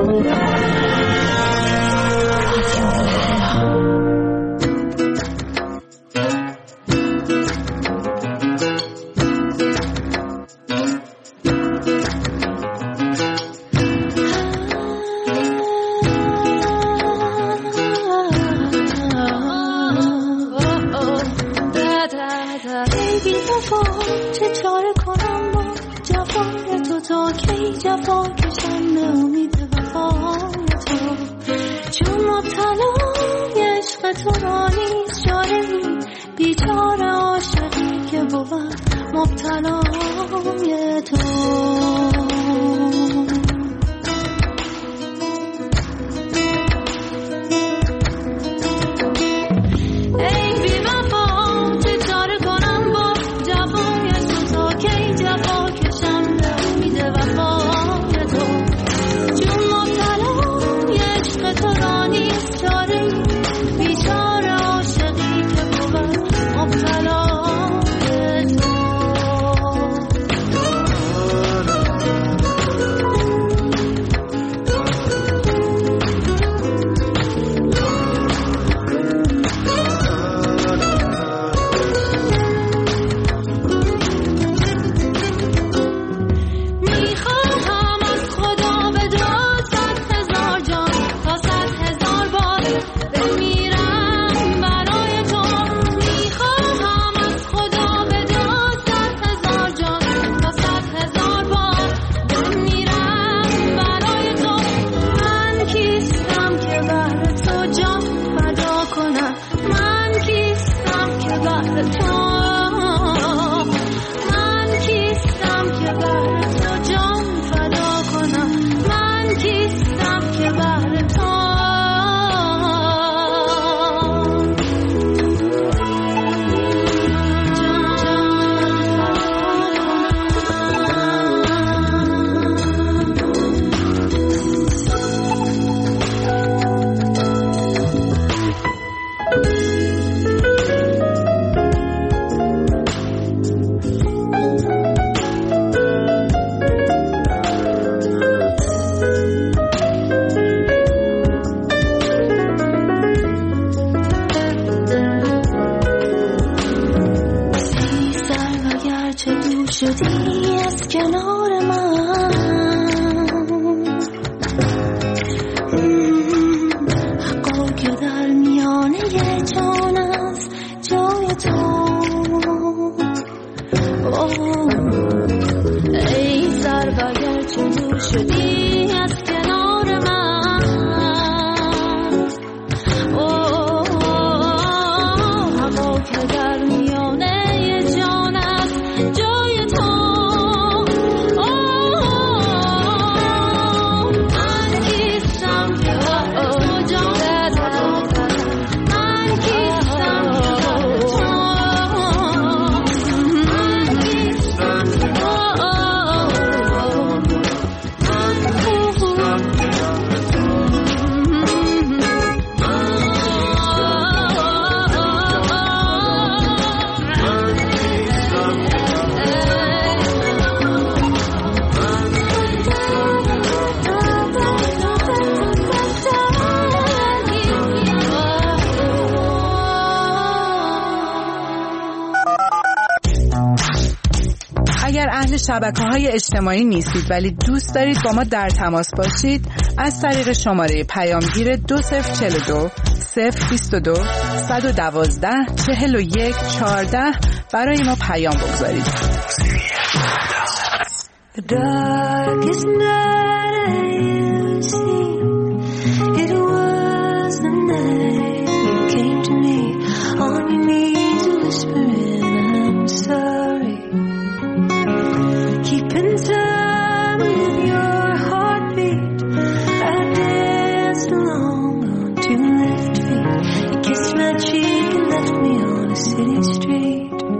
شبکه‌های اجتماعی نیستید ولی دوست دارید با ما در تماس باشید، از طریق شماره پیامگیر 2042 022 112 41 14 برای ما پیام بگذارید.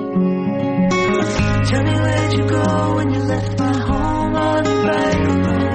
Tell me where'd you go when you left my home all the bright road.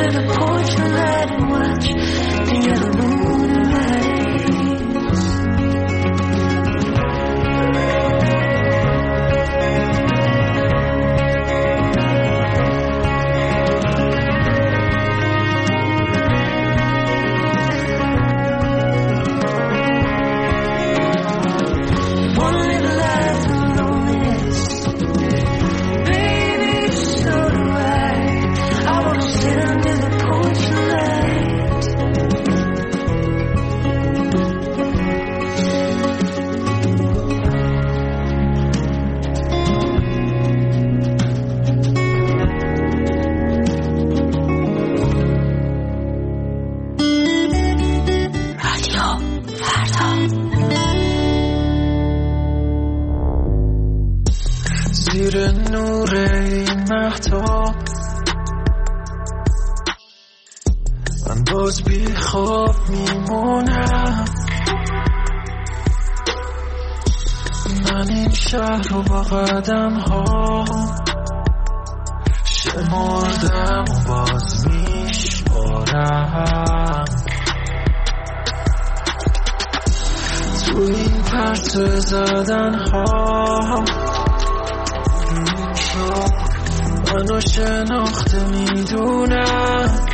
under the porch and let and watch the yellow moon rise. One little life of loneliness, baby, so do I wanna sit under the porch light. رادیو فردا. زیر نور این مهتاب من باز بی خواب میمونم. من این شهر رو با قدم ها شمردم و باز میشمارم. تو این پرتو زدن ها منو شناخته میدونم.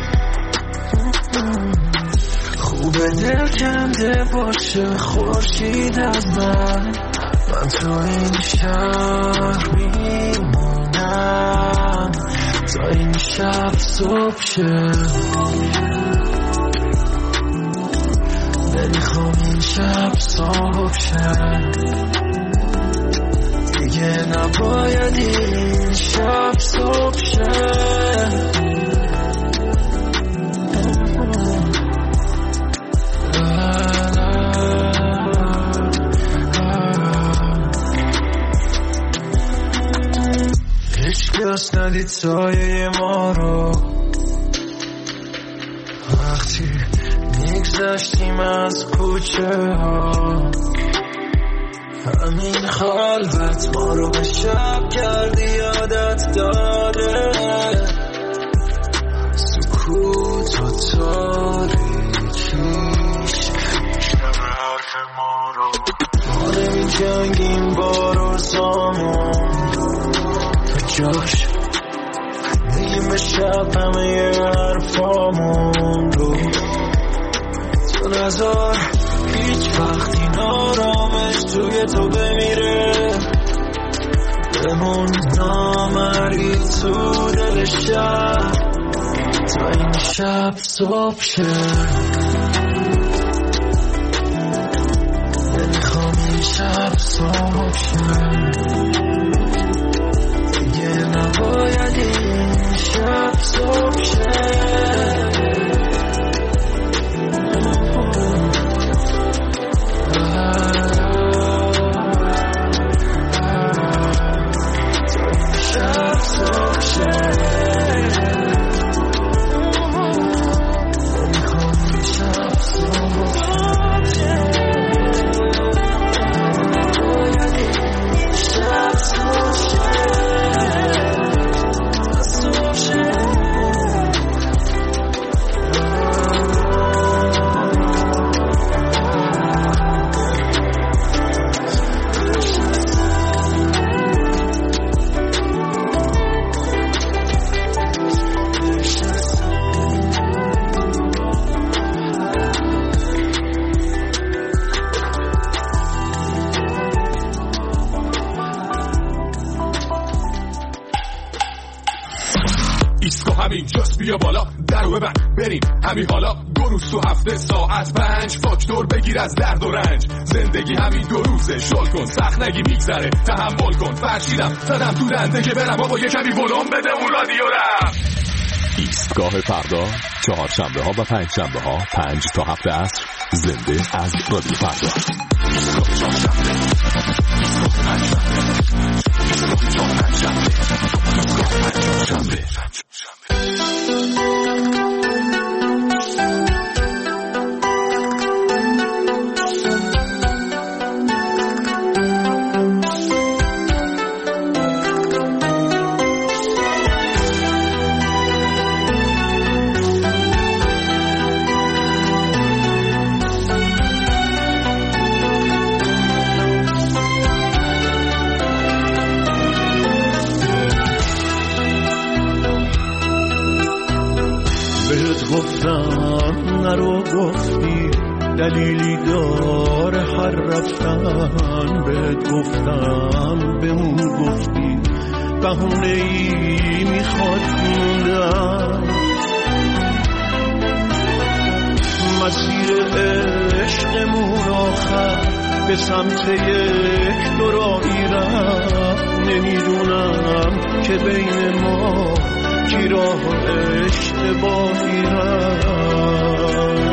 خوبه دل کنده باشه خورشید از من تو این شهر میمونم تا این شب صبح شه. نمیخوام این شب صبح شه دیگه، نباید این شب صبح شه. هیچکس ندید سایه ما رو وقتی میگذشتیم از کوچه ها. همین خلوت ما رو به شب کردی یادت داده. سکوت و تاریکیش میشنم حرف ما رو. ما نمی جنگیم با روزامون جاش میگیم به شب همه حرفامون رو. تو نظر هیچ وقت این آرامش توی تو بمیره. بمون نامری تو دل شب تا این شب صبح شه. نمیخوام این شب صبح شه دیگه، نباید این شب صبح شه. اینجاست بیا بالا درو ببند بریم همین حالا. 2 روز تو هفته ساعت 5 فاکتور بگیر از درد و رنج. زندگی همین 2 روزه شل کن سخت نگی میگذره تحمل کن. فرشیدم زدم تو دنده که برم بابا یه کمی ولوم بده اون رادیو رم. ایستگاه فردا 4 شنبه ها و 5 شنبه ها 5 تا 7 عصر زنده از رادیو فردا. ایستگاه 4 شنبه ایستگاه 5 شنبه ایستگاه 5 شنبه ایستگاه 5 شنبه. بهت گفتم نرو گفتی دلیلی داره هر رفتن، بهت گفتم بمون گفتی بهونه‌ای میخواد موندن. مسیر عشقمون آخر به سمت یک دورایی رفت، نمیدونم که بین ما کی راه اشتباهی رفت.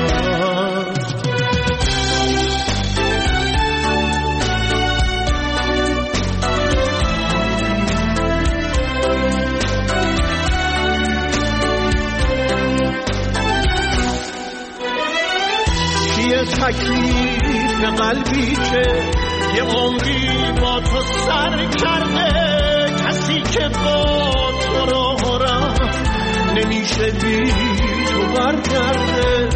تکلیف قلبی که یه عمری با تو سر کرده، کسی که با تو راه رفت نمیشه بی تو برگرده.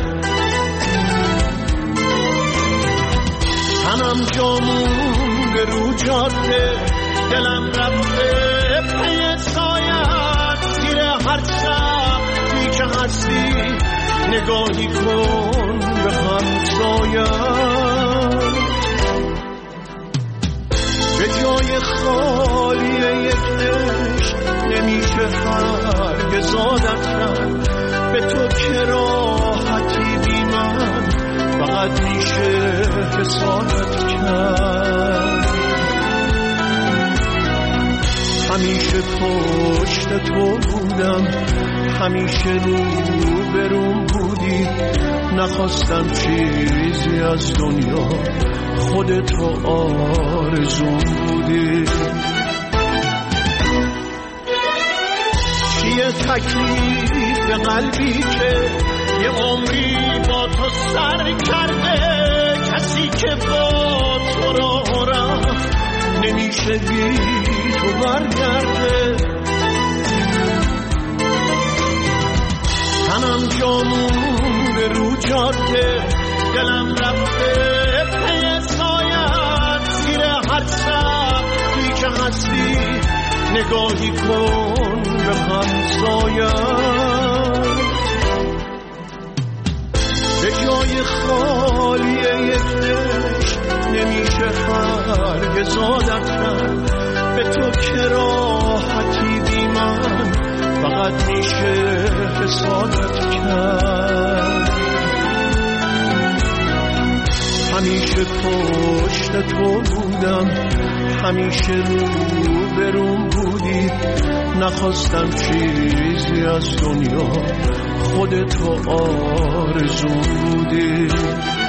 تنم جامون به رو جاده، دلم رفته پی سایت، زیر هر سقفی که هستی نگاهی کن به همسایت. به جای خالی یک عشق نمیشه هرگز عادت کرد، به تو که راحتی بی من فقط میشه حسادت کرد. همیشه پشت تو بودم، همیشه رو بروم بودی، نخواستم چیزی از دنیا، خودتو آرزوم بودی. چیه تکلیف قلبی که یه عمری با تو سر کرده، کسی که با تو راه رفت نمیشه بی تو برگرده. تنم جامون به رو جاده، دلم رفته پی سایت، زیر هر سقفی که هستی نگاهی کن به همسایت. به جای خالی یک عشق نمیشه هرگز عادت کرد، به تو که راحتی بی من فقط میشه حسادت کرد. همیشه پشت تو بودم، همیشه رو بروم بودی، نخواستم چیزی از دنیا، خودتو آرزو بودی.